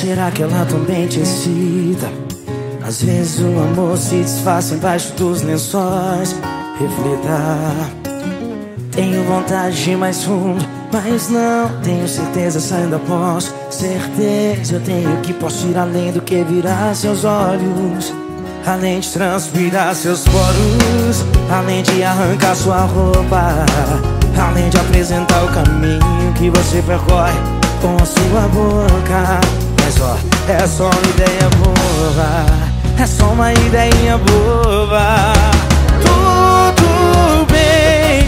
será que ela também te excita? Às vezes o amor se disfarça embaixo dos lençóis. Reflita. Tenho vontade de ir mais fundo, mas não tenho certeza se ainda posso. Certeza eu tenho que posso ir além do que virar seus olhos, além de transpirar seus poros, além de arrancar sua roupa, além de apresentar o caminho que você percorre com a sua boca. Mas ó, é só uma ideia boba, é só uma ideinha boba. Tudo bem,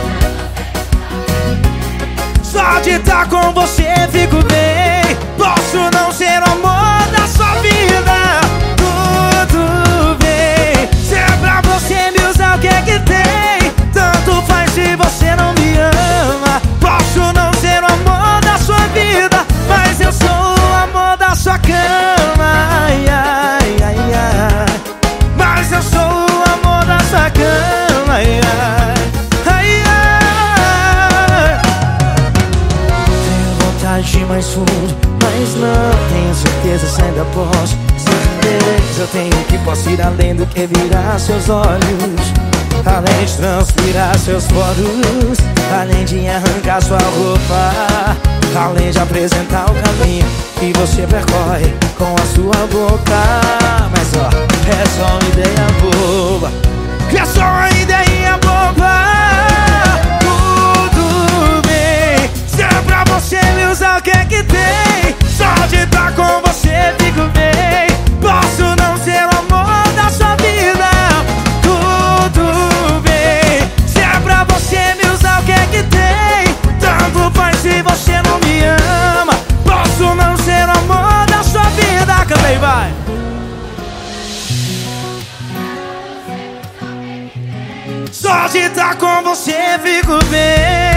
só de estar com você fico bem. Posso não ser o amor da sua vida, tudo bem. Se é pra você me usar, o que é que tem? Tanto faz se você não me ama. Posso não ser o amor da sua vida, mas eu sou o amor da sua cama. Ai, ai, ai, ai. Mas eu sou o amor da sua cama. Ai, ai, ai, ai. Tenho vontade de ir mais fundo, mas não tenho certeza se ainda posso. Certeza eu tenho que posso ir além do que virar seus olhos, além de transpirar seus poros, além de arrancar sua roupa, além de apresentar o caminho que você percorre com a sua boca. Mas ó, é só uma ideia boba, é só uma ideinha boba. Tudo bem, se é pra você me usar, o que é que tem? Só de estar com você fico bem. Posso não ser o amor da sua vida, tudo bem. Se é pra você me usar, o que é que tem? Tanto faz se você não me ama. Posso não ser o amor da sua vida. Canta aí, vai. Só de estar com você fico bem.